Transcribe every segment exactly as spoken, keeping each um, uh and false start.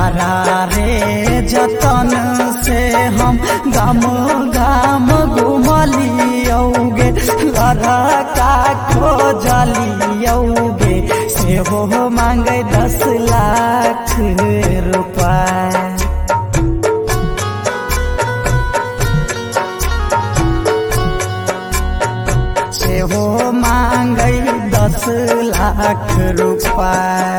बारा रे जतन से हम गाम गाम घुमलियौगे लड़ा का खोजलियौगे से हो मांगे दस लाख रुपया से हो मांगे दस लाख रुपया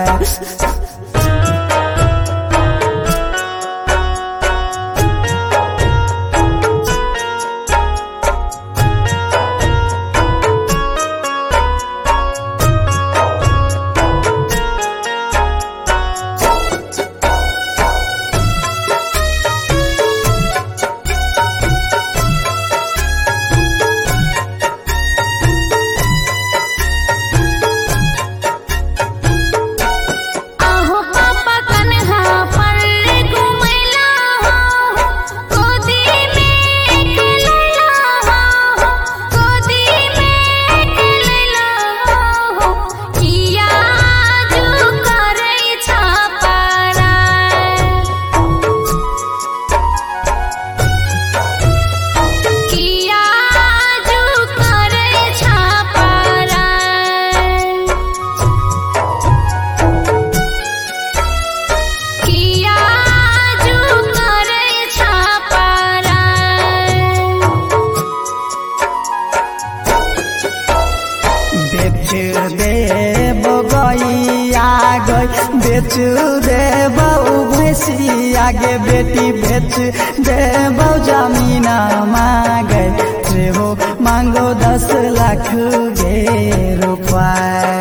बेच दे बहु भैंसी आगे बेटी बेच दे बहु जमीना मांगे से हो मांगो दस लाख गे रुपया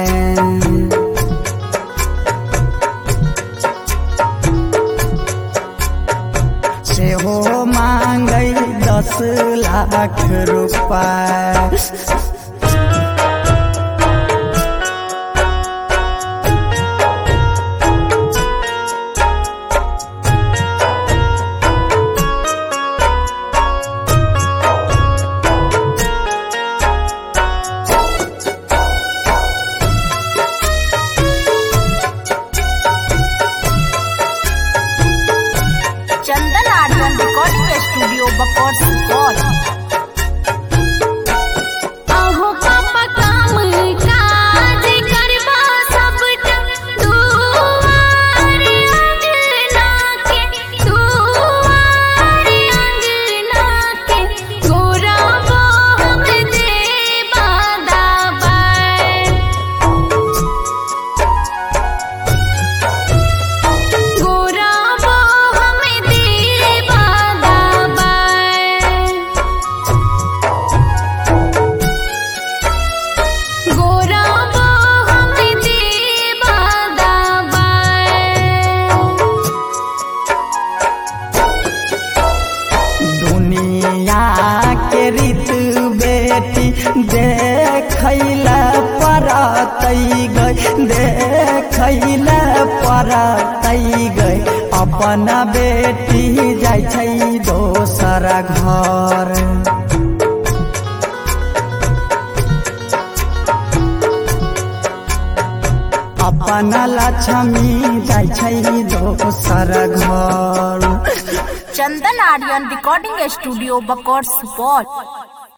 से हो मांगे दस लाख रुपया चंदन आर्यन रिकॉर्डिंग स्टूडियो बकौर सुपौल। अहो पापा काम काज करबा सबटा दुआर अंगना के दुआर अंगना के गोराबो हम देबा दाबाई गोराबो के रीत बेटी देखैला परतै गई देखैला परतै गई अपना बेटी जाइ छै दोसर घर अपना लक्ष्मी जाइ छै दोसर घर। Chandan Aryan recording studio Bakaur Supaul.